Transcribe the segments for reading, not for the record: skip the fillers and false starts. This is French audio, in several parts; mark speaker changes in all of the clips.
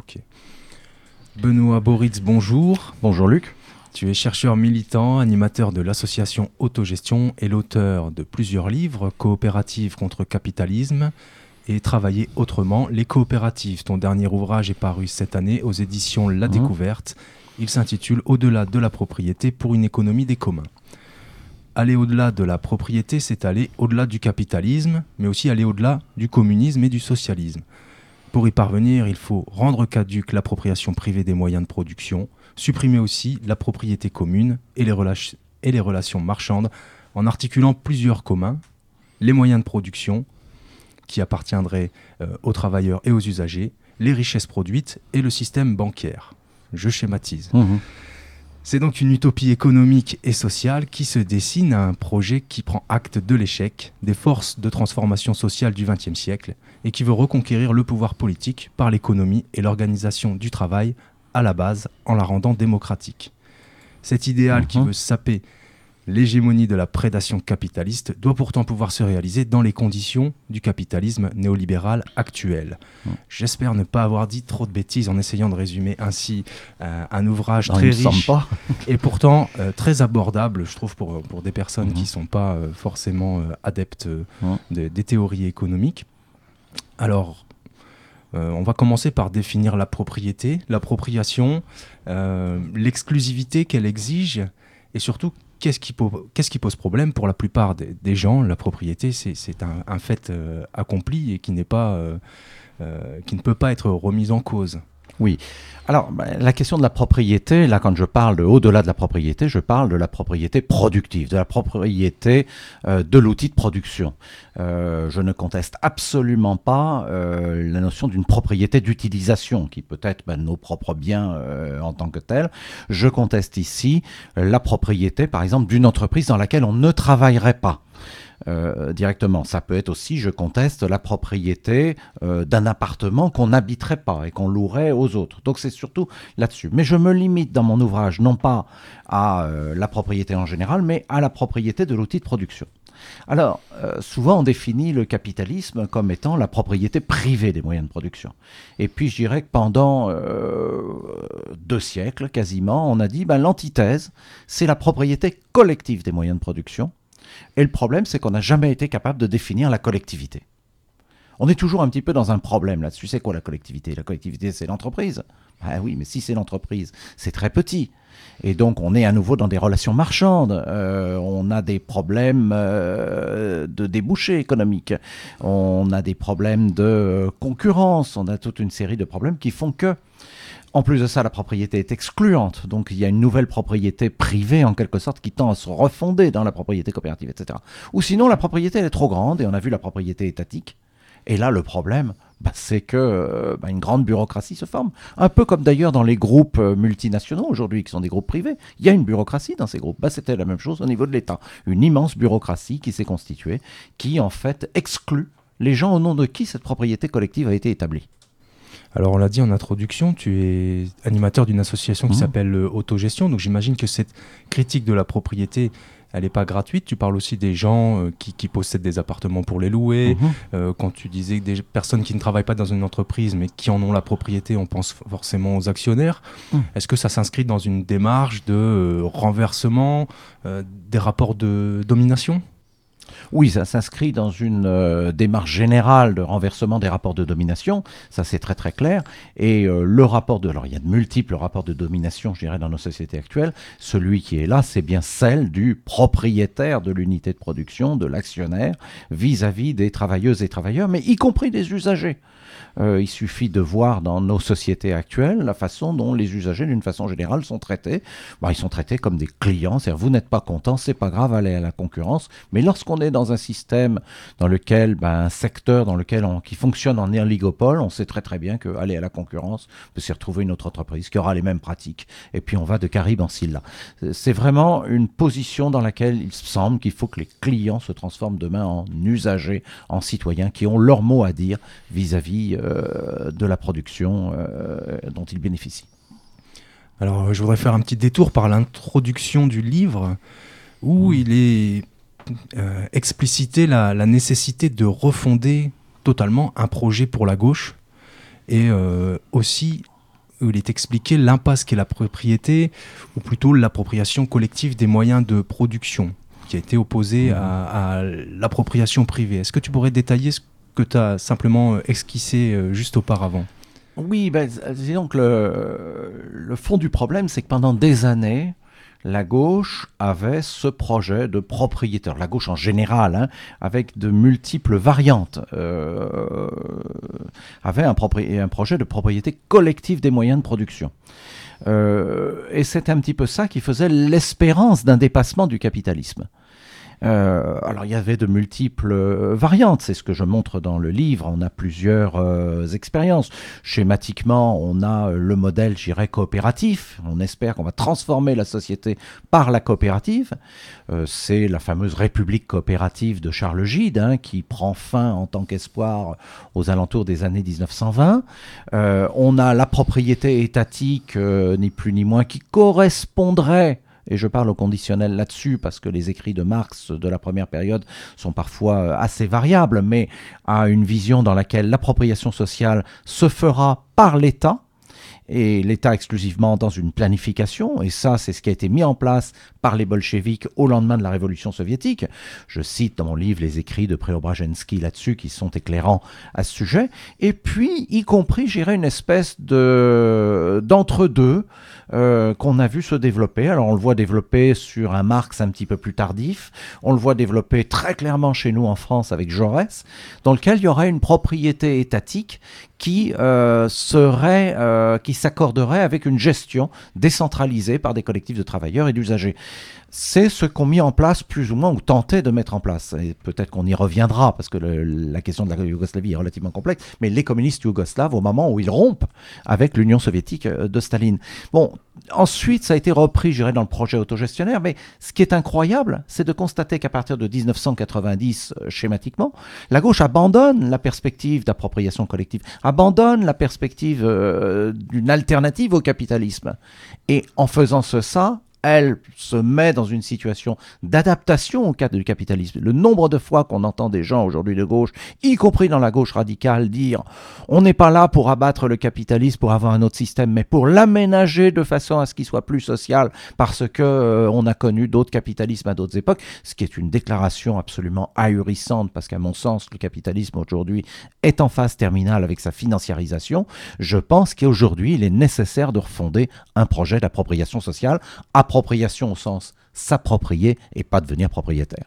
Speaker 1: Ok. Benoît Boritz, bonjour.
Speaker 2: Bonjour Luc.
Speaker 1: Tu es chercheur militant, animateur de l'association Autogestion et l'auteur de plusieurs livres, Coopératives contre capitalisme et Travailler autrement, les coopératives. Ton dernier ouvrage est paru cette année aux éditions La Découverte. Il s'intitule Au-delà de la propriété pour une économie des communs. Aller au-delà de la propriété, c'est aller au-delà du capitalisme, mais aussi aller au-delà du communisme et du socialisme. Pour y parvenir, il faut rendre caduque l'appropriation privée des moyens de production, supprimer aussi la propriété commune et les relations marchandes en articulant plusieurs communs, les moyens de production qui appartiendraient aux travailleurs et aux usagers, les richesses produites et le système bancaire. Je schématise. C'est donc une utopie économique et sociale qui se dessine à un projet qui prend acte de l'échec des forces de transformation sociale du XXe siècle et qui veut reconquérir le pouvoir politique par l'économie et l'organisation du travail à la base en la rendant démocratique. Cet idéal qui veut saper l'hégémonie de la prédation capitaliste doit pourtant pouvoir se réaliser dans les conditions du capitalisme néolibéral actuel. J'espère ne pas avoir dit trop de bêtises en essayant de résumer ainsi un ouvrage très riche et pourtant très abordable, je trouve, pour des personnes qui ne sont pas forcément adeptes des théories économiques. Alors, on va commencer par définir la propriété, l'appropriation, l'exclusivité qu'elle exige et surtout qu'est-ce qui pose problème pour la plupart des gens. La propriété, c'est un fait accompli et qui ne peut pas être remis en cause.
Speaker 2: Oui. Alors, la question de la propriété, là, quand je parle de au-delà de la propriété, je parle de la propriété productive, de la propriété de l'outil de production. Je ne conteste absolument pas la notion d'une propriété d'utilisation, qui peut être nos propres biens en tant que tels. Je conteste ici la propriété, par exemple, d'une entreprise dans laquelle on ne travaillerait pas. Directement. Ça peut être aussi, je conteste la propriété d'un appartement qu'on n'habiterait pas et qu'on louerait aux autres. Donc c'est surtout là-dessus. Mais je me limite dans mon ouvrage non pas à la propriété en général, mais à la propriété de l'outil de production. Alors, souvent on définit le capitalisme comme étant la propriété privée des moyens de production. Et puis je dirais que pendant 2 siècles quasiment, on a dit l'antithèse, c'est la propriété collective des moyens de production. Et le problème, c'est qu'on n'a jamais été capable de définir la collectivité. On est toujours un petit peu dans un problème là-dessus. C'est quoi la collectivité ? La collectivité, c'est l'entreprise. Oui, mais si c'est l'entreprise, c'est très petit. Et donc, on est à nouveau dans des relations marchandes. On a des problèmes de débouchés économiques. On a des problèmes de concurrence. On a toute une série de problèmes qui font que, en plus de ça, la propriété est excluante. Donc, il y a une nouvelle propriété privée, en quelque sorte, qui tend à se refonder dans la propriété coopérative, etc. Ou sinon, la propriété, elle est trop grande, et on a vu la propriété étatique. Et là, le problème, c'est que une grande bureaucratie se forme. Un peu comme d'ailleurs dans les groupes multinationaux aujourd'hui, qui sont des groupes privés. Il y a une bureaucratie dans ces groupes. C'était la même chose au niveau de l'État. Une immense bureaucratie qui s'est constituée, qui en fait exclut les gens au nom de qui cette propriété collective a été établie.
Speaker 1: Alors on l'a dit en introduction, tu es animateur d'une association qui s'appelle Autogestion, donc j'imagine que cette critique de la propriété, elle n'est pas gratuite. Tu parles aussi des gens qui possèdent des appartements pour les louer. Quand tu disais que des personnes qui ne travaillent pas dans une entreprise mais qui en ont la propriété, on pense forcément aux actionnaires. Est-ce que ça s'inscrit dans une démarche de renversement des rapports de domination ?
Speaker 2: Oui, ça s'inscrit dans une démarche générale de renversement des rapports de domination, ça c'est très très clair, et alors il y a de multiples rapports de domination, je dirais, dans nos sociétés actuelles. Celui qui est là, c'est bien celle du propriétaire de l'unité de production, de l'actionnaire, vis-à-vis des travailleuses et travailleurs, mais y compris des usagers. Il suffit de voir dans nos sociétés actuelles la façon dont les usagers, d'une façon générale, sont traités. Ils sont traités comme des clients, c'est-à-dire vous n'êtes pas content, c'est pas grave, allez à la concurrence. Mais lorsqu'on est dans un système dans lequel, un secteur dans lequel qui fonctionne en oligopole, on sait très très bien que aller à la concurrence, on peut s'y retrouver une autre entreprise qui aura les mêmes pratiques. Et puis on va de Caribe en Scylla. C'est vraiment une position dans laquelle il semble qu'il faut que les clients se transforment demain en usagers, en citoyens qui ont leur mot à dire vis-à-vis de la production dont ils bénéficient.
Speaker 1: Alors, je voudrais faire un petit détour par l'introduction du livre où il est explicité la nécessité de refonder totalement un projet pour la gauche et aussi où il est expliqué l'impasse qu'est la propriété, ou plutôt l'appropriation collective des moyens de production, qui a été opposée à l'appropriation privée. Est-ce que tu pourrais détailler ce que tu as simplement esquissé juste auparavant ?
Speaker 2: Oui, disons que le fond du problème, c'est que pendant des années, la gauche avait ce projet de propriété, la gauche en général, avec de multiples variantes, avait un projet de propriété collective des moyens de production. Et c'est un petit peu ça qui faisait l'espérance d'un dépassement du capitalisme. Alors il y avait de multiples variantes, c'est ce que je montre dans le livre. On a plusieurs expériences. Schématiquement, on a le modèle, je dirais, coopératif. On espère qu'on va transformer la société par la coopérative. C'est la fameuse République coopérative de Charles Gide, qui prend fin en tant qu'espoir aux alentours des années 1920. On a la propriété étatique, ni plus ni moins, qui correspondrait, et je parle au conditionnel là-dessus parce que les écrits de Marx de la première période sont parfois assez variables, mais à une vision dans laquelle l'appropriation sociale se fera par l'État, et l'État exclusivement dans une planification, et ça c'est ce qui a été mis en place par les bolcheviks au lendemain de la révolution soviétique. Je cite dans mon livre les écrits de Preobrazhensky là-dessus qui sont éclairants à ce sujet, et puis y compris j'irais une espèce d'entre-deux qu'on a vu se développer. Alors on le voit développer sur un Marx un petit peu plus tardif, on le voit développer très clairement chez nous en France avec Jaurès, dans lequel il y aurait une propriété étatique qui s'accorderait avec une gestion décentralisée par des collectifs de travailleurs et d'usagers. C'est ce qu'ont mis en place plus ou moins, ou tenté de mettre en place. Et peut-être qu'on y reviendra, parce que la question de la Yougoslavie est relativement complexe, mais les communistes yougoslaves, au moment où ils rompent avec l'Union soviétique de Staline. Bon, ensuite, ça a été repris, je dirais, dans le projet autogestionnaire, mais ce qui est incroyable, c'est de constater qu'à partir de 1990, schématiquement, la gauche abandonne la perspective d'appropriation collective, abandonne la perspective d'une alternative au capitalisme. Et en faisant ça, elle se met dans une situation d'adaptation au cadre du capitalisme. Le nombre de fois qu'on entend des gens aujourd'hui de gauche, y compris dans la gauche radicale, dire « on n'est pas là pour abattre le capitalisme, pour avoir un autre système, mais pour l'aménager de façon à ce qu'il soit plus social, parce que on a connu d'autres capitalismes à d'autres époques », ce qui est une déclaration absolument ahurissante, parce qu'à mon sens, le capitalisme aujourd'hui est en phase terminale avec sa financiarisation. Je pense qu'aujourd'hui, il est nécessaire de refonder un projet d'appropriation sociale, appropriation au sens s'approprier et pas devenir propriétaire.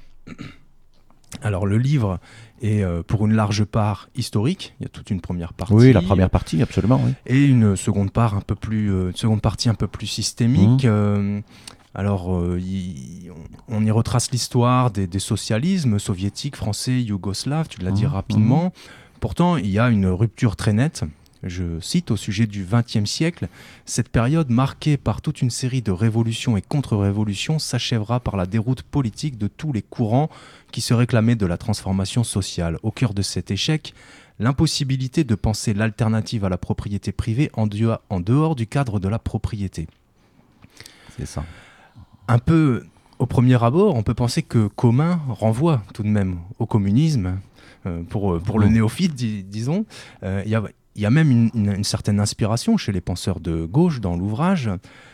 Speaker 1: Alors le livre est pour une large part historique, il y a toute une première partie.
Speaker 2: Oui, la première partie, absolument. Oui.
Speaker 1: Et une seconde partie un peu plus systémique. Alors, on y retrace l'histoire des socialismes soviétiques, français, yougoslaves, tu l'as dit rapidement. Pourtant, il y a une rupture très nette. Je cite au sujet du XXe siècle, « Cette période marquée par toute une série de révolutions et contre-révolutions s'achèvera par la déroute politique de tous les courants qui se réclamaient de la transformation sociale. Au cœur de cet échec, l'impossibilité de penser l'alternative à la propriété privée en dehors du cadre de la propriété. »
Speaker 2: C'est ça.
Speaker 1: Un peu au premier abord, on peut penser que commun renvoie tout de même au communisme, pour le néophyte, disons. Il y a même une certaine inspiration chez les penseurs de gauche dans l'ouvrage.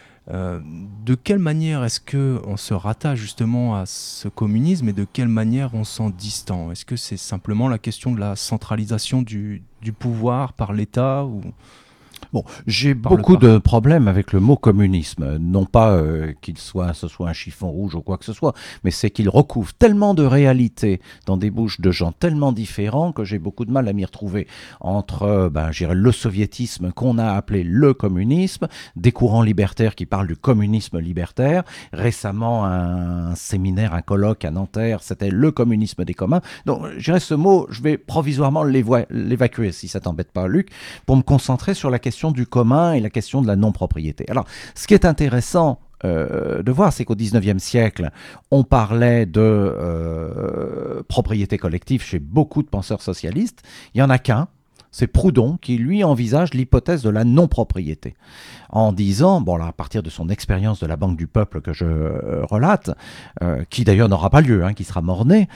Speaker 1: De quelle manière est-ce qu'on se rattache justement à ce communisme et de quelle manière on s'en distend ? Est-ce que c'est simplement la question de la centralisation du pouvoir par l'État ou...
Speaker 2: Bon, j'ai beaucoup de problèmes avec le mot communisme. Non pas ce soit un chiffon rouge ou quoi que ce soit, mais c'est qu'il recouvre tellement de réalités dans des bouches de gens tellement différents que j'ai beaucoup de mal à m'y retrouver. Entre je dirais, le soviétisme qu'on a appelé le communisme, des courants libertaires qui parlent du communisme libertaire. Récemment, un séminaire, un colloque à Nanterre, c'était le communisme des communs. Donc, je dirais ce mot, je vais provisoirement l'évacuer, si ça t'embête pas, Luc, pour me concentrer sur la question du commun et la question de la non-propriété. Alors, ce qui est intéressant de voir, c'est qu'au XIXe siècle, on parlait de propriété collective chez beaucoup de penseurs socialistes. Il n'y en a qu'un, C'est Proudhon qui, lui, envisage l'hypothèse de la non-propriété. En disant, bon là, à partir de son expérience de la Banque du Peuple que je relate, qui d'ailleurs n'aura pas lieu, qui sera mort-né,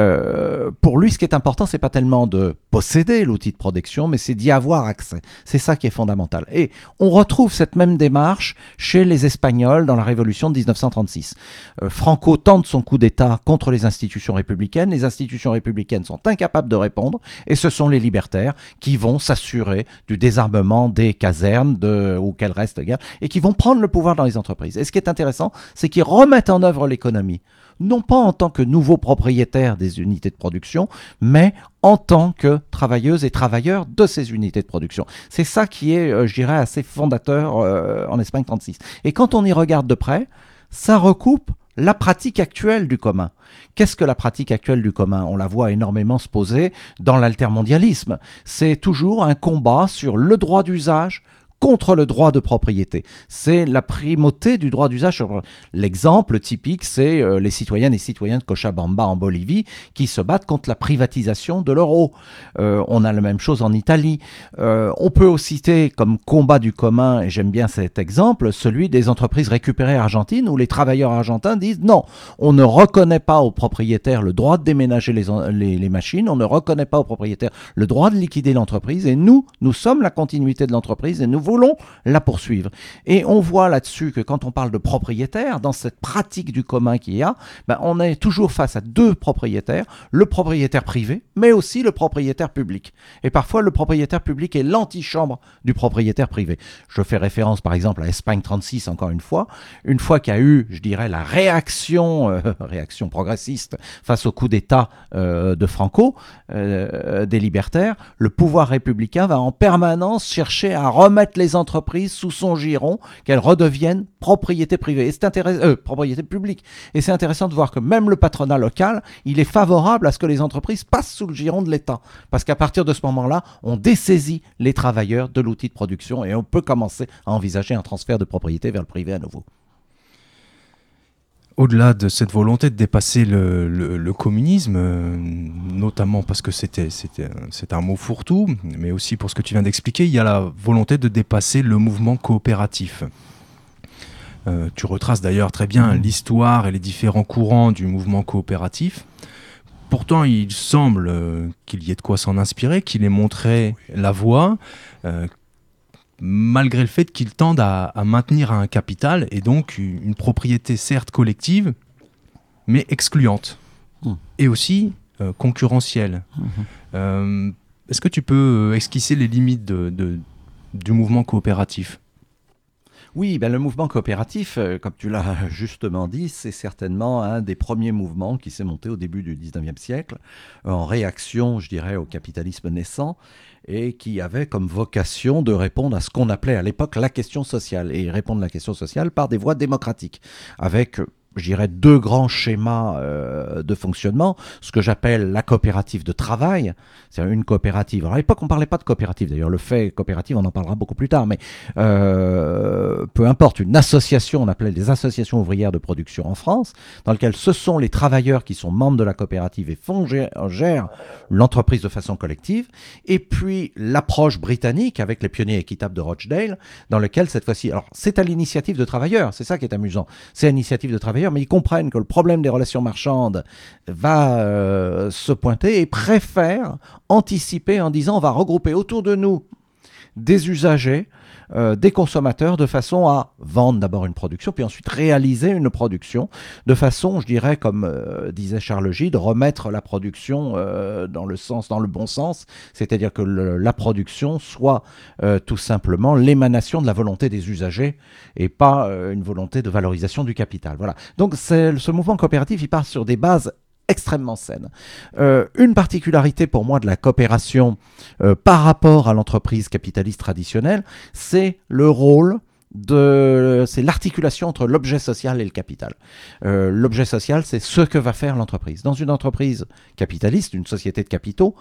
Speaker 2: pour lui, ce qui est important, c'est pas tellement de posséder l'outil de production, mais c'est d'y avoir accès. C'est ça qui est fondamental. Et on retrouve cette même démarche chez les Espagnols dans la Révolution de 1936. Franco tente son coup d'État contre les institutions républicaines. Les institutions républicaines sont incapables de répondre, et ce sont les libertaires qui vont s'assurer du désarmement des casernes ou qu'elles restent de guerre, et qui vont prendre le pouvoir dans les entreprises. Et ce qui est intéressant, c'est qu'ils remettent en œuvre l'économie, non pas en tant que nouveaux propriétaires des unités de production, mais en tant que travailleuses et travailleurs de ces unités de production. C'est ça qui est, je dirais, assez fondateur en Espagne 36. Et quand on y regarde de près, ça recoupe la pratique actuelle du commun. Qu'est-ce que la pratique actuelle du commun? On la voit énormément se poser dans l'altermondialisme. C'est toujours un combat sur le droit d'usage contre le droit de propriété. C'est la primauté du droit d'usage. L'exemple typique, c'est les citoyennes et citoyens de Cochabamba en Bolivie qui se battent contre la privatisation de l'euro. On a la même chose en Italie. On peut aussi citer comme combat du commun, et j'aime bien cet exemple, celui des entreprises récupérées argentines où les travailleurs argentins disent non, on ne reconnaît pas aux propriétaires le droit de déménager les machines, on ne reconnaît pas aux propriétaires le droit de liquider l'entreprise, et nous sommes la continuité de l'entreprise et nous voulons la poursuivre. Et on voit là-dessus que quand on parle de propriétaire, dans cette pratique du commun qu'il y a, on est toujours face à deux propriétaires, le propriétaire privé, mais aussi le propriétaire public. Et parfois, le propriétaire public est l'antichambre du propriétaire privé. Je fais référence, par exemple, à Espagne 36, encore une fois qu'il y a eu, je dirais, la réaction progressiste face au coup d'État de Franco, des libertaires, le pouvoir républicain va en permanence chercher à remettre les entreprises sous son giron, qu'elles redeviennent propriété privée. Et c'est propriété publique. Et c'est intéressant de voir que même le patronat local, il est favorable à ce que les entreprises passent sous le giron de l'État. Parce qu'à partir de ce moment-là, on dessaisit les travailleurs de l'outil de production et on peut commencer à envisager un transfert de propriété vers le privé à nouveau.
Speaker 1: Au-delà de cette volonté de dépasser le communisme, notamment parce que c'était un mot fourre-tout, mais aussi pour ce que tu viens d'expliquer, il y a la volonté de dépasser le mouvement coopératif. Tu retraces d'ailleurs très bien l'histoire et les différents courants du mouvement coopératif. Pourtant, il semble qu'il y ait de quoi s'en inspirer, qu'il ait montré la voie, malgré le fait qu'ils tendent à maintenir un capital et donc une propriété certes collective, mais excluante et aussi concurrentielle. Est-ce que tu peux esquisser les limites du mouvement coopératif ?
Speaker 2: Oui, le mouvement coopératif, comme tu l'as justement dit, c'est certainement un des premiers mouvements qui s'est monté au début du 19e siècle, en réaction, je dirais, au capitalisme naissant, et qui avait comme vocation de répondre à ce qu'on appelait à l'époque la question sociale, et répondre à la question sociale par des voies démocratiques, avec, je dirais, deux grands schémas de fonctionnement, ce que j'appelle la coopérative de travail, c'est une coopérative. Alors à l'époque, on ne parlait pas de coopérative, d'ailleurs le fait coopérative, on en parlera beaucoup plus tard, mais peu importe, une association, on appelait des associations ouvrières de production en France, dans lesquelles ce sont les travailleurs qui sont membres de la coopérative et gèrent l'entreprise de façon collective, et puis l'approche britannique avec les pionniers équitables de Rochdale, dans lequel cette fois-ci, alors c'est à l'initiative de travailleurs, c'est ça qui est amusant, c'est à l'initiative de travailleurs, mais ils comprennent que le problème des relations marchandes va se pointer et préfèrent anticiper en disant on va regrouper autour de nous des usagers, des consommateurs, de façon à vendre d'abord une production, puis ensuite réaliser une production, de façon, je dirais, comme disait Charles Gide, de remettre la production dans le bon sens, c'est-à-dire que la production soit tout simplement l'émanation de la volonté des usagers et pas une volonté de valorisation du capital. Voilà. Donc ce mouvement coopératif, il part sur des bases extrêmement saine. Une particularité pour moi de la coopération par rapport à l'entreprise capitaliste traditionnelle, c'est le rôle c'est l'articulation entre l'objet social et le capital. L'objet social, c'est ce que va faire l'entreprise. Dans une entreprise capitaliste, une société de capitaux,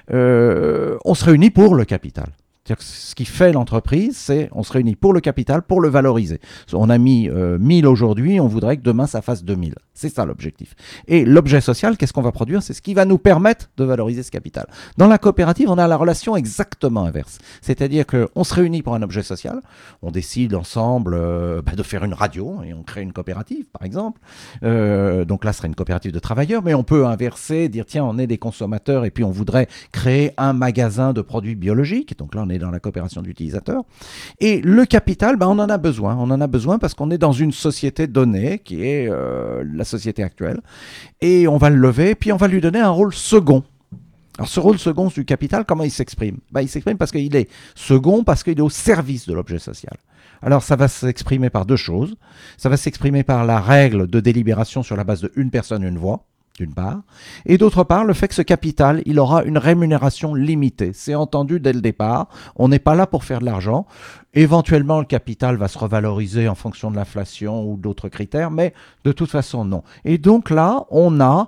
Speaker 2: on se réunit pour le capital. C'est-à-dire que ce qui fait l'entreprise, c'est on se réunit pour le capital, pour le valoriser. On a mis 1000 aujourd'hui, on voudrait que demain ça fasse 2000. C'est ça l'objectif. Et l'objet social, qu'est-ce qu'on va produire? C'est ce qui va nous permettre de valoriser ce capital. Dans la coopérative, on a la relation exactement inverse. C'est-à-dire qu'on se réunit pour un objet social, on décide ensemble de faire une radio et on crée une coopérative, par exemple. Donc là, ce serait une coopérative de travailleurs, mais on peut inverser, dire tiens, on est des consommateurs et puis on voudrait créer un magasin de produits biologiques. Donc là, on est dans la coopération d'utilisateurs. Et le capital, on en a besoin. On en a besoin parce qu'on est dans une société donnée qui est la société actuelle. Et on va le lever, puis on va lui donner un rôle second. Alors ce rôle second du capital, comment il s'exprime? Il s'exprime parce qu'il est second, parce qu'il est au service de l'objet social. Alors ça va s'exprimer par deux choses. Ça va s'exprimer par la règle de délibération sur la base de une personne, une voix, d'une part. Et d'autre part, le fait que ce capital, il aura une rémunération limitée. C'est entendu dès le départ. On n'est pas là pour faire de l'argent. Éventuellement, le capital va se revaloriser en fonction de l'inflation ou d'autres critères, mais de toute façon, non. Et donc là, on a,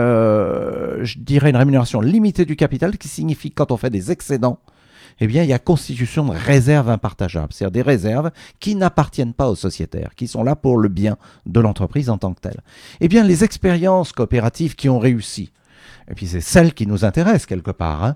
Speaker 2: je dirais, une rémunération limitée du capital qui signifie que quand on fait des excédents, eh bien, il y a constitution de réserves impartageables, c'est-à-dire des réserves qui n'appartiennent pas aux sociétaires, qui sont là pour le bien de l'entreprise en tant que telle. Eh bien, les expériences coopératives qui ont réussi, et puis c'est celle qui nous intéresse quelque part,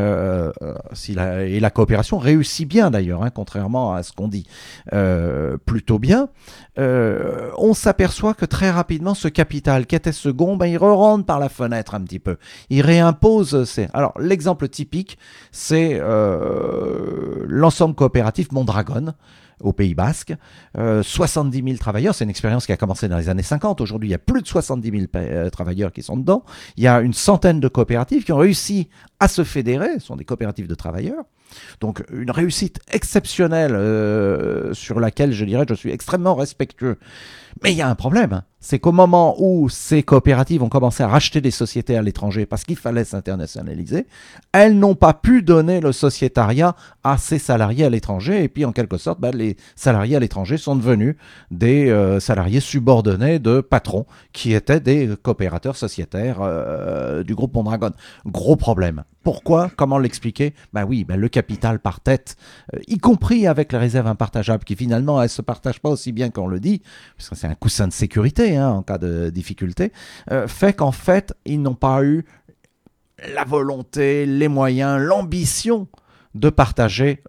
Speaker 2: et la coopération réussit bien d'ailleurs, contrairement à ce qu'on dit plutôt bien, on s'aperçoit que très rapidement ce capital qui était second, il re-rentre par la fenêtre un petit peu, il réimpose Alors l'exemple typique, c'est l'ensemble coopératif Mondragon, au Pays Basque, 70 000 travailleurs, c'est une expérience qui a commencé dans les années 50, aujourd'hui il y a plus de 70 000 travailleurs qui sont dedans, il y a une centaine de coopératives qui ont réussi à se fédérer, ce sont des coopératives de travailleurs, donc une réussite exceptionnelle sur laquelle je dirais je suis extrêmement respectueux. Mais il y a un problème, c'est qu'au moment où ces coopératives ont commencé à racheter des sociétés à l'étranger parce qu'il fallait s'internationaliser, elles n'ont pas pu donner le sociétariat à ces salariés à l'étranger. Et puis en quelque sorte, les salariés à l'étranger sont devenus des salariés subordonnés de patrons qui étaient des coopérateurs sociétaires du groupe Mondragon. Gros problème. Pourquoi? Comment l'expliquer? Le capital par tête, y compris avec les réserves impartageables qui finalement elles ne se partagent pas aussi bien qu'on le dit, parce que c'est un coussin de sécurité en cas de difficulté, fait qu'en fait ils n'ont pas eu la volonté, les moyens, l'ambition de partager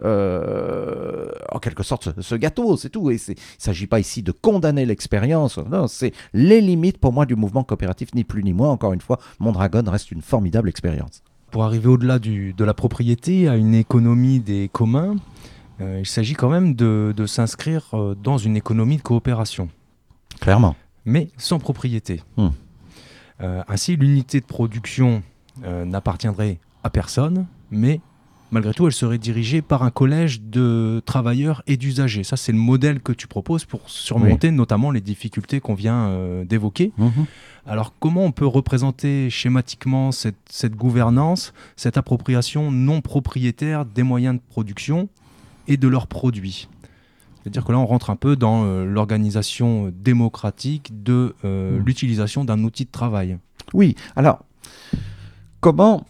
Speaker 2: en quelque sorte ce gâteau, c'est tout. Et il ne s'agit pas ici de condamner l'expérience, non, c'est les limites pour moi du mouvement coopératif, ni plus ni moins. Encore une fois, Mondragon reste une formidable expérience.
Speaker 1: Pour arriver au-delà de la propriété, à une économie des communs, il s'agit quand même de s'inscrire dans une économie de coopération.
Speaker 2: Clairement.
Speaker 1: Mais sans propriété. Ainsi, l'unité de production n'appartiendrait à personne, mais malgré tout, elle serait dirigée par un collège de travailleurs et d'usagers. Ça, c'est le modèle que tu proposes pour surmonter notamment les difficultés qu'on vient d'évoquer. Alors, comment on peut représenter schématiquement cette gouvernance, cette appropriation non propriétaire des moyens de production et de leurs produits? C'est-à-dire que là, on rentre un peu dans l'organisation démocratique de l'utilisation d'un outil de travail.
Speaker 2: Oui, alors, comment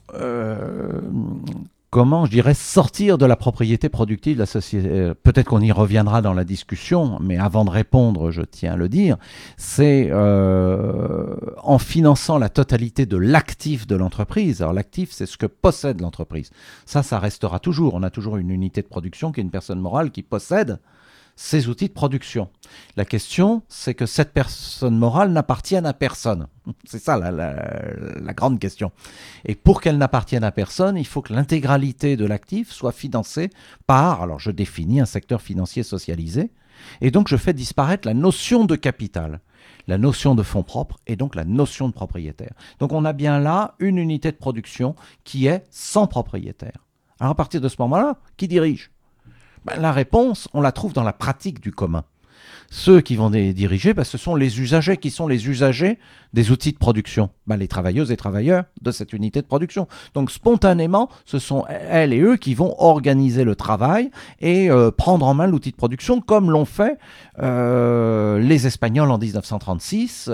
Speaker 2: je dirais, sortir de la propriété productive de la société? Peut-être qu'on y reviendra dans la discussion, mais avant de répondre, je tiens à le dire, c'est en finançant la totalité de l'actif de l'entreprise. Alors l'actif, c'est ce que possède l'entreprise. Ça restera toujours. On a toujours une unité de production qui est une personne morale qui possède ces outils de production. La question, c'est que cette personne morale n'appartienne à personne. C'est ça la grande question. Et pour qu'elle n'appartienne à personne, il faut que l'intégralité de l'actif soit financée par, alors je définis un secteur financier socialisé, et donc je fais disparaître la notion de capital, la notion de fonds propres et donc la notion de propriétaire. Donc on a bien là une unité de production qui est sans propriétaire. Alors à partir de ce moment-là, qui dirige ? La réponse, on la trouve dans la pratique du commun. Ceux qui vont les diriger, ce sont les usagers qui sont les usagers des outils de production. Les travailleuses et travailleurs de cette unité de production. Donc spontanément, ce sont elles et eux qui vont organiser le travail et prendre en main l'outil de production comme l'ont fait les Espagnols en 1936,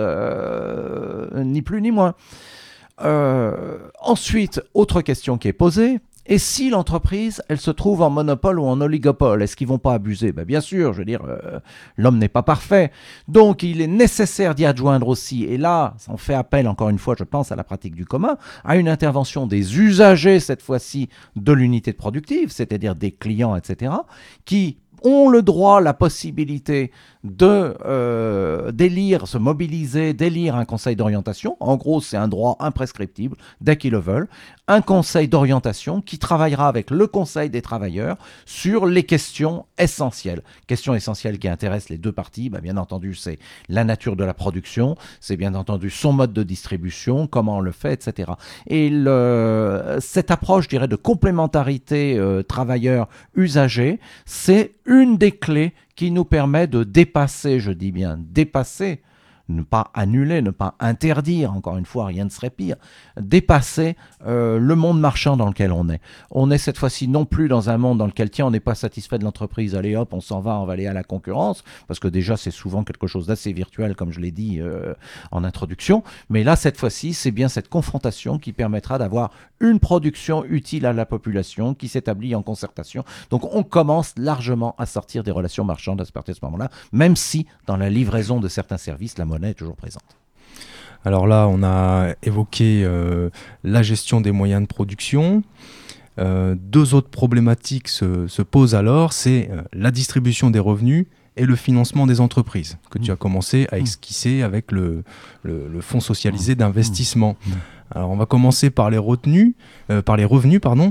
Speaker 2: ni plus ni moins. Ensuite, autre question qui est posée, Et si l'entreprise, elle se trouve en monopole ou en oligopole, est-ce qu'ils vont pas abuser? Bien sûr, je veux dire, l'homme n'est pas parfait. Donc, il est nécessaire d'y adjoindre aussi, et là, on fait appel, encore une fois, je pense à la pratique du commun, à une intervention des usagers, cette fois-ci, de l'unité productive, c'est-à-dire des clients, etc., qui ont le droit, la possibilité d'élire, se mobiliser, d'élire un conseil d'orientation. En gros, c'est un droit imprescriptible, dès qu'ils le veulent. Un conseil d'orientation qui travaillera avec le conseil des travailleurs sur les questions essentielles. Questions essentielles qui intéressent les deux parties, bien entendu, c'est la nature de la production, c'est bien entendu son mode de distribution, comment on le fait, etc. Et cette approche, je dirais, de complémentarité travailleur-usager, c'est une des clés qui nous permet de dépasser, je dis bien dépasser, ne pas annuler, ne pas interdire, encore une fois, rien ne serait pire, dépasser le monde marchand dans lequel on est. On est cette fois-ci non plus dans un monde dans lequel, tiens, on n'est pas satisfait de l'entreprise, allez hop, on s'en va, on va aller à la concurrence, parce que déjà, c'est souvent quelque chose d'assez virtuel, comme je l'ai dit en introduction, mais là, cette fois-ci, c'est bien cette confrontation qui permettra d'avoir une production utile à la population, qui s'établit en concertation. Donc, on commence largement à sortir des relations marchandes à partir de ce moment-là, même si, dans la livraison de certains services, la monnaie est toujours présente.
Speaker 1: Alors là, on a évoqué la gestion des moyens de production. Deux autres problématiques se posent alors, c'est la distribution des revenus et le financement des entreprises, que tu as commencé à esquisser avec le fonds socialisé d'investissement. Alors on va commencer par les revenus, pardon.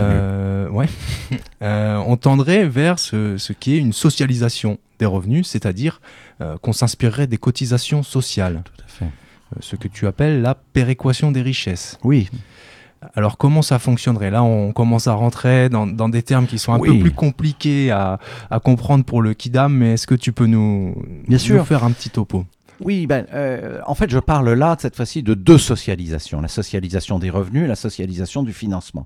Speaker 1: On tendrait vers ce qui est une socialisation des revenus, c'est-à-dire qu'on s'inspirerait des cotisations sociales.
Speaker 2: Tout à fait.
Speaker 1: Ce que tu appelles la péréquation des richesses.
Speaker 2: Oui.
Speaker 1: Alors comment ça fonctionnerait? Là, on commence à rentrer dans des termes qui sont un peu plus compliqués à comprendre pour le Kidam, mais est-ce que tu peux nous faire un petit topo?
Speaker 2: Oui, en fait, je parle là, cette fois-ci, de deux socialisations. La socialisation des revenus et la socialisation du financement.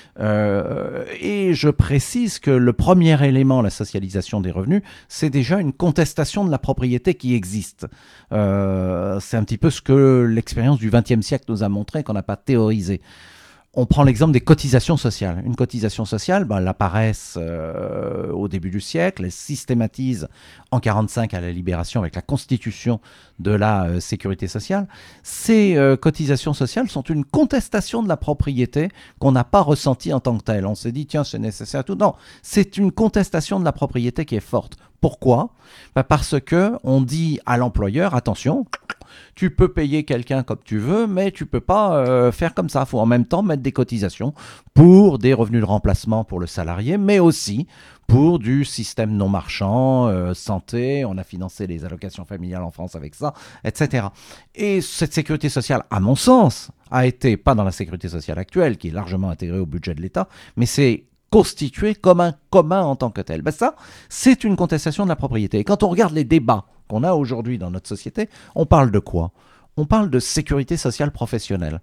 Speaker 2: Et je précise que le premier élément, la socialisation des revenus, c'est déjà une contestation de la propriété qui existe. C'est un petit peu ce que l'expérience du XXe siècle nous a montré, qu'on n'a pas théorisé. On prend l'exemple des cotisations sociales. Une cotisation sociale, elle apparaît au début du siècle, elle systématise en 1945 à la Libération avec la constitution de la sécurité sociale. Ces cotisations sociales sont une contestation de la propriété qu'on n'a pas ressentie en tant que telle. On s'est dit, tiens, c'est nécessaire à tout. Non, c'est une contestation de la propriété qui est forte. Pourquoi ? Parce que on dit à l'employeur, attention, tu peux payer quelqu'un comme tu veux, mais tu peux pas faire comme ça. Il faut en même temps mettre des cotisations pour des revenus de remplacement pour le salarié, mais aussi pour du système non marchand, santé, on a financé les allocations familiales en France avec ça, etc. Et cette sécurité sociale, à mon sens, a été, pas dans la sécurité sociale actuelle, qui est largement intégrée au budget de l'État, mais c'est constitué comme un commun en tant que tel. Ça, c'est une contestation de la propriété. Et quand on regarde les débats qu'on a aujourd'hui dans notre société, on parle de quoi ? On parle de sécurité sociale professionnelle.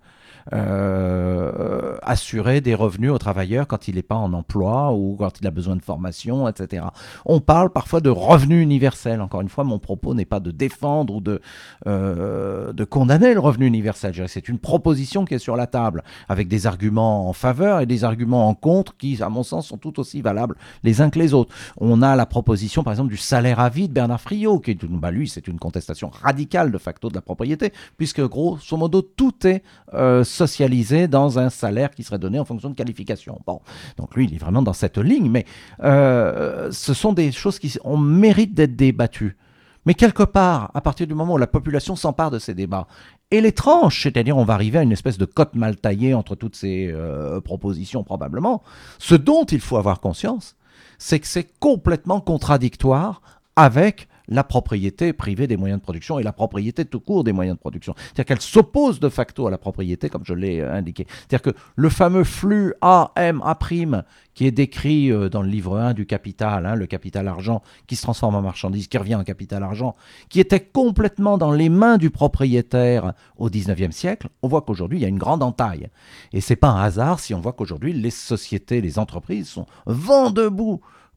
Speaker 2: Assurer des revenus aux travailleurs quand il n'est pas en emploi ou quand il a besoin de formation, etc. On parle parfois de revenu universel. Encore une fois, mon propos n'est pas de défendre ou de condamner le revenu universel. Je dirais que c'est une proposition qui est sur la table avec des arguments en faveur et des arguments en contre qui, à mon sens, sont tout aussi valables les uns que les autres. On a la proposition, par exemple, du salaire à vie de Bernard Friot, qui est lui, c'est une contestation radicale de facto de la propriété, puisque grosso modo, tout est socialisé dans un salaire qui serait donné en fonction de qualification. Bon, donc lui, il est vraiment dans cette ligne, mais ce sont des choses qui ont mérite d'être débattues. Mais quelque part, à partir du moment où la population s'empare de ces débats et les tranche, c'est-à-dire on va arriver à une espèce de cote mal taillée entre toutes ces propositions probablement, ce dont il faut avoir conscience, c'est que c'est complètement contradictoire avec la propriété privée des moyens de production et la propriété tout court des moyens de production. C'est-à-dire qu'elle s'oppose de facto à la propriété, comme je l'ai indiqué. C'est-à-dire que le fameux flux A', qui est décrit dans le livre 1 du Capital, le capital argent, qui se transforme en marchandise, qui revient en capital argent, qui était complètement dans les mains du propriétaire au 19e siècle, on voit qu'aujourd'hui, il y a une grande entaille. Et c'est pas un hasard si on voit qu'aujourd'hui, les sociétés, les entreprises sont vent debout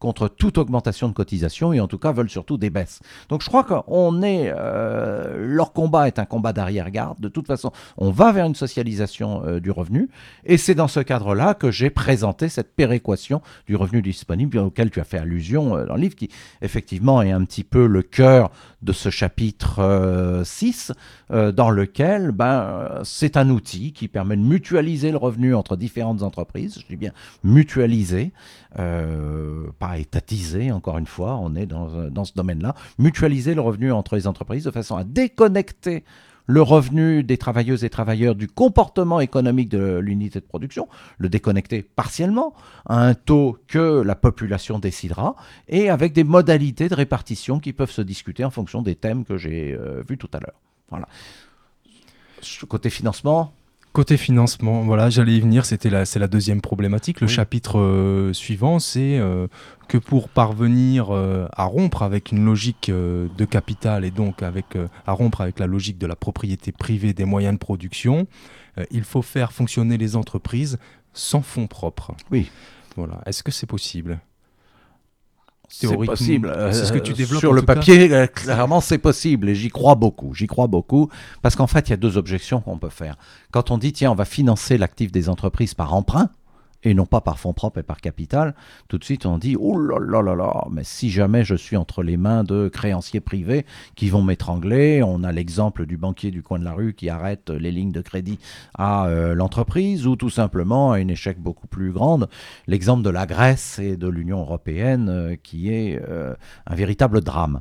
Speaker 2: contre toute augmentation de cotisation et en tout cas veulent surtout des baisses. Donc je crois que leur combat est un combat d'arrière-garde. De toute façon, on va vers une socialisation du revenu et c'est dans ce cadre-là que j'ai présenté cette péréquation du revenu disponible auquel tu as fait allusion dans le livre, qui effectivement est un petit peu le cœur de ce chapitre 6, dans lequel c'est un outil qui permet de mutualiser le revenu entre différentes entreprises. Je dis bien mutualiser, pas étatiser, encore une fois, on est dans ce domaine-là. Mutualiser le revenu entre les entreprises de façon à déconnecter le revenu des travailleuses et travailleurs du comportement économique de l'unité de production, le déconnecter partiellement à un taux que la population décidera et avec des modalités de répartition qui peuvent se discuter en fonction des thèmes que j'ai vus tout à l'heure. Voilà. Côté financement.
Speaker 1: Côté financement, voilà, j'allais y venir, c'est la deuxième problématique. Le chapitre suivant, c'est que pour parvenir à rompre avec une logique de capital et donc à rompre avec la logique de la propriété privée des moyens de production, il faut faire fonctionner les entreprises sans fonds propres.
Speaker 2: Oui.
Speaker 1: Voilà. Est-ce que c'est possible ?
Speaker 2: C'est possible.
Speaker 1: C'est ce que tu développes
Speaker 2: sur le papier, clairement, c'est possible. Et j'y crois beaucoup. Parce qu'en fait, il y a deux objections qu'on peut faire. Quand on dit, tiens, on va financer l'actif des entreprises par emprunt, et non pas par fonds propres et par capital, tout de suite on dit, oh là là là là, mais si jamais je suis entre les mains de créanciers privés qui vont m'étrangler, on a l'exemple du banquier du coin de la rue qui arrête les lignes de crédit à l'entreprise, ou tout simplement, à une échec beaucoup plus grande, l'exemple de la Grèce et de l'Union européenne qui est un véritable drame.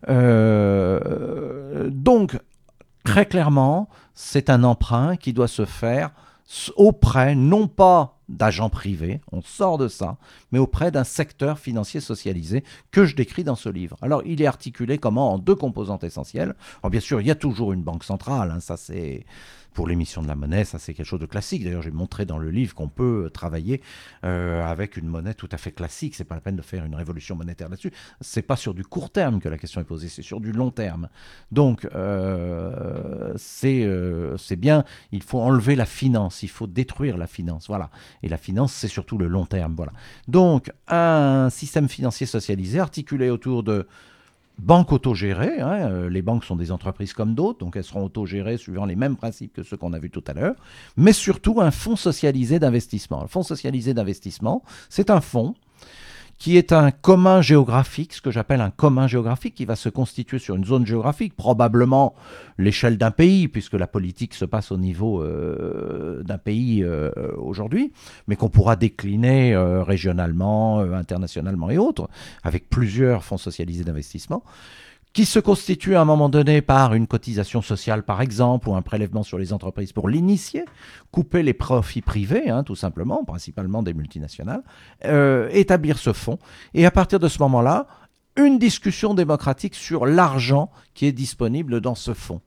Speaker 2: Donc, très clairement, c'est un emprunt qui doit se faire auprès, non pas d'agents privés, on sort de ça, mais auprès d'un secteur financier socialisé que je décris dans ce livre. Alors, il est articulé comment ? En deux composantes essentielles. Alors, bien sûr, il y a toujours une banque centrale, ça c'est... Pour l'émission de la monnaie, ça c'est quelque chose de classique. D'ailleurs, j'ai montré dans le livre qu'on peut travailler avec une monnaie tout à fait classique. C'est pas la peine de faire une révolution monétaire là-dessus. C'est pas sur du court terme que la question est posée, c'est sur du long terme. Donc, c'est bien. Il faut enlever la finance, il faut détruire la finance. Voilà. Et la finance, c'est surtout le long terme. Voilà. Donc, un système financier socialisé articulé autour de banques autogérées, les banques sont des entreprises comme d'autres, donc elles seront autogérées suivant les mêmes principes que ceux qu'on a vus tout à l'heure, mais surtout un fonds socialisé d'investissement. Le fonds socialisé d'investissement, c'est un fonds qui est un commun géographique, ce que j'appelle un commun géographique, qui va se constituer sur une zone géographique, probablement l'échelle d'un pays, puisque la politique se passe au niveau d'un pays aujourd'hui, mais qu'on pourra décliner régionalement, internationalement et autres, avec plusieurs fonds socialisés d'investissement, qui se constitue à un moment donné par une cotisation sociale, par exemple, ou un prélèvement sur les entreprises pour l'initier, couper les profits privés, tout simplement, principalement des multinationales, établir ce fonds, et à partir de ce moment-là, une discussion démocratique sur l'argent qui est disponible dans ce fonds.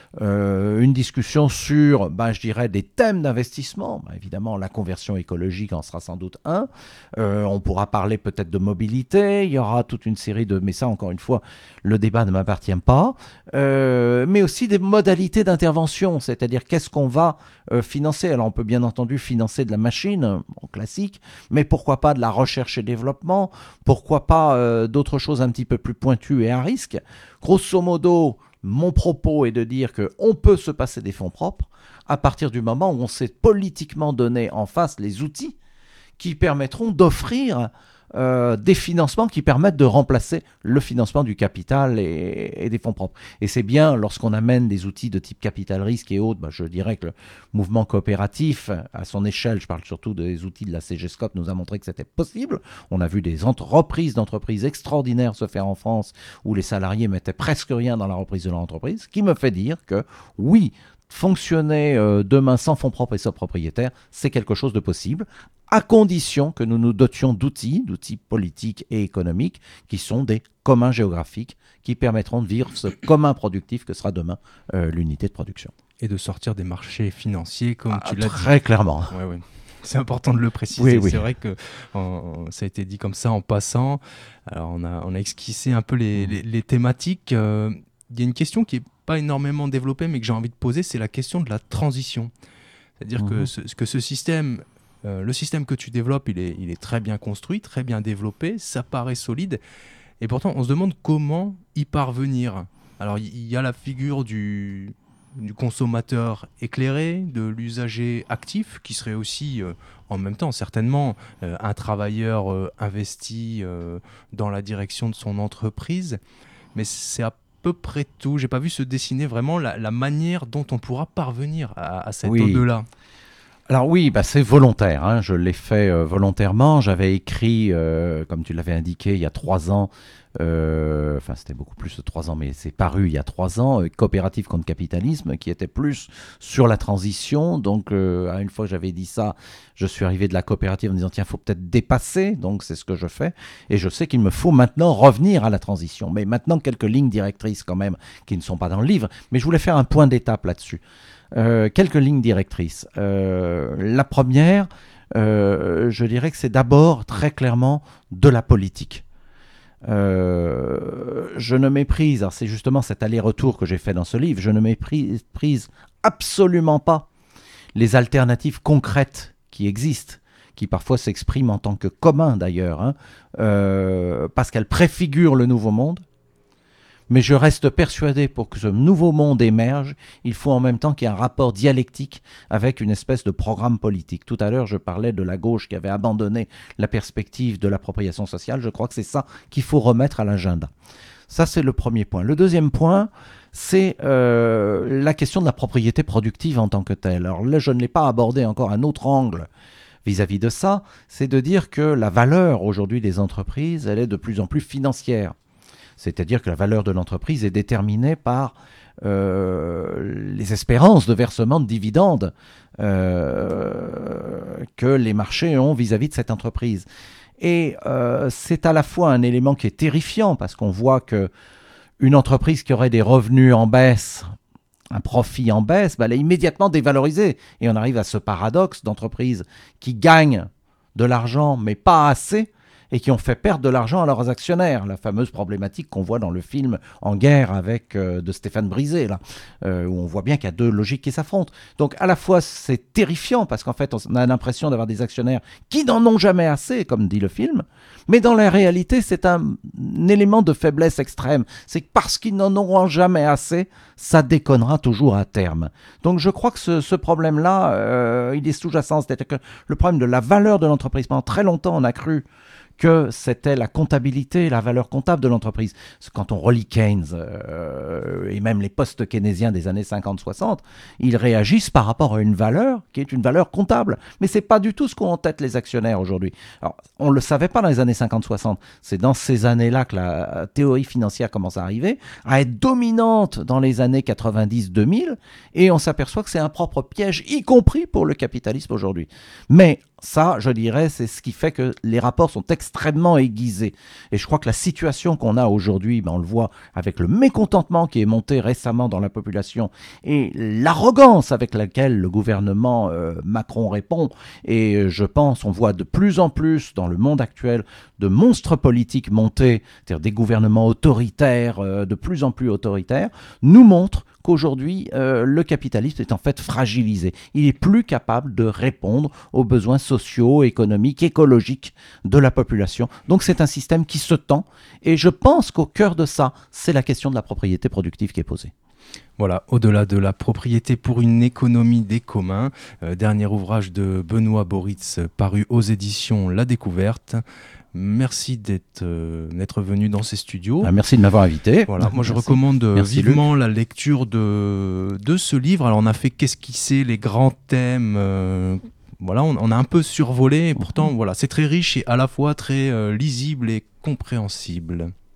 Speaker 2: Une discussion sur, je dirais, des thèmes d'investissement. Évidemment, la conversion écologique en sera sans doute un. On pourra parler peut-être de mobilité. Il y aura toute une série de... Mais ça, encore une fois, le débat ne m'appartient pas. Mais aussi des modalités d'intervention, c'est-à-dire qu'est-ce qu'on va financer. Alors, on peut bien entendu financer de la machine, classique, mais pourquoi pas de la recherche et développement? Pourquoi pas d'autres choses un petit peu plus pointues et à risque? Grosso modo, mon propos est de dire qu'on peut se passer des fonds propres à partir du moment où on s'est politiquement donné en face les outils qui permettront d'offrir des financements qui permettent de remplacer le financement du capital et des fonds propres. Et c'est bien lorsqu'on amène des outils de type capital risque et autres, je dirais que le mouvement coopératif, à son échelle, je parle surtout des outils de la CGSCOP, nous a montré que c'était possible. On a vu des reprises d'entreprises extraordinaires se faire en France où les salariés mettaient presque rien dans la reprise de leur entreprise, ce qui me fait dire que oui, fonctionner demain sans fonds propres et sans propriétaires, c'est quelque chose de possible, à condition que nous nous dotions d'outils politiques et économiques, qui sont des communs géographiques, qui permettront de vivre ce commun productif que sera demain l'unité de production.
Speaker 1: Et de sortir des marchés financiers, comme tu l'as dit.
Speaker 2: Très clairement.
Speaker 1: Ouais. C'est important de le préciser.
Speaker 2: Oui.
Speaker 1: C'est vrai que ça a été dit comme ça en passant. Alors on a esquissé un peu les thématiques. Il y a une question qui n'est pas énormément développée, mais que j'ai envie de poser, c'est la question de la transition. C'est-à-dire que ce système Le système que tu développes, il est très bien construit, très bien développé, ça paraît solide, et pourtant on se demande comment y parvenir. Alors il y a la figure du consommateur éclairé, de l'usager actif, qui serait aussi en même temps certainement un travailleur investi dans la direction de son entreprise, mais c'est à peu près tout. J'ai pas vu se dessiner vraiment la manière dont on pourra parvenir à cet au-delà.
Speaker 2: Alors oui, c'est volontaire, hein. Je l'ai fait volontairement. J'avais écrit, comme tu l'avais indiqué, il y a 3 ans, enfin c'était beaucoup plus de 3 ans, mais c'est paru il y a 3 ans, Coopérative contre capitalisme, qui était plus sur la transition. Donc une fois que j'avais dit ça, je suis arrivé de la coopérative en me disant tiens, il faut peut-être dépasser, donc c'est ce que je fais. Et je sais qu'il me faut maintenant revenir à la transition. Mais maintenant, quelques lignes directrices quand même, qui ne sont pas dans le livre, mais je voulais faire un point d'étape là-dessus. Quelques lignes directrices. La première, je dirais que c'est d'abord très clairement de la politique. Je ne méprise, alors c'est justement cet aller-retour que j'ai fait dans ce livre, je ne méprise absolument pas les alternatives concrètes qui existent, qui parfois s'expriment en tant que commun d'ailleurs, hein, parce qu'elles préfigurent le nouveau monde. Mais je reste persuadé, pour que ce nouveau monde émerge, il faut en même temps qu'il y ait un rapport dialectique avec une espèce de programme politique. Tout à l'heure, je parlais de la gauche qui avait abandonné la perspective de l'appropriation sociale. Je crois que c'est ça qu'il faut remettre à l'agenda. Ça, c'est le premier point. Le deuxième point, c'est la question de la propriété productive en tant que telle. Alors là, je ne l'ai pas abordé encore un autre angle vis-à-vis de ça, c'est de dire que la valeur aujourd'hui des entreprises, elle est de plus en plus financière. C'est-à-dire que la valeur de l'entreprise est déterminée par les espérances de versement de dividendes que les marchés ont vis-à-vis de cette entreprise. Et c'est à la fois un élément qui est terrifiant, parce qu'on voit qu'une entreprise qui aurait des revenus en baisse, un profit en baisse, elle est immédiatement dévalorisée. Et on arrive à ce paradoxe d'entreprises qui gagnent de l'argent, mais pas assez, et qui ont fait perdre de l'argent à leurs actionnaires. La fameuse problématique qu'on voit dans le film En guerre avec de Stéphane Brisé, là, où on voit bien qu'il y a deux logiques qui s'affrontent. Donc à la fois c'est terrifiant, parce qu'en fait on a l'impression d'avoir des actionnaires qui n'en ont jamais assez, comme dit le film, mais dans la réalité c'est un élément de faiblesse extrême. C'est que parce qu'ils n'en auront jamais assez, ça déconnera toujours à terme. Donc je crois que ce problème-là, il est sous-jacent. C'est-à-dire que le problème de la valeur de l'entreprise, pendant très longtemps on a cru que c'était la comptabilité, la valeur comptable de l'entreprise. Quand on relit Keynes et même les post-keynésiens des années 50-60, ils réagissent par rapport à une valeur qui est une valeur comptable. Mais ce n'est pas du tout ce qu'ont en tête les actionnaires aujourd'hui. Alors, on ne le savait pas dans les années 50-60. C'est dans ces années-là que la théorie financière commence à arriver, à être dominante dans les années 90-2000, et on s'aperçoit que c'est un propre piège, y compris pour le capitalisme aujourd'hui. Mais ça, je dirais, c'est ce qui fait que les rapports sont extrêmement aiguisés. Et je crois que la situation qu'on a aujourd'hui, on le voit avec le mécontentement qui est monté récemment dans la population et l'arrogance avec laquelle le gouvernement Macron répond. Et je pense, on voit de plus en plus dans le monde actuel de monstres politiques monter, c'est-à-dire des gouvernements autoritaires, de plus en plus autoritaires, nous montrent qu'aujourd'hui, le capitalisme est en fait fragilisé. Il est plus capable de répondre aux besoins sociaux, économiques, écologiques de la population. Donc c'est un système qui se tend. Et je pense qu'au cœur de ça, c'est la question de la propriété productive qui est posée.
Speaker 1: Voilà, au-delà de la propriété pour une économie des communs, dernier ouvrage de Benoît Boritz paru aux éditions La Découverte. Merci d'être venu dans ces studios.
Speaker 2: Merci de m'avoir invité.
Speaker 1: Voilà, moi je recommande vivement la lecture de ce livre. Alors on a fait qu'esquisser les grands thèmes. Voilà, on a un peu survolé. Et pourtant, voilà, c'est très riche et à la fois très lisible et compréhensible.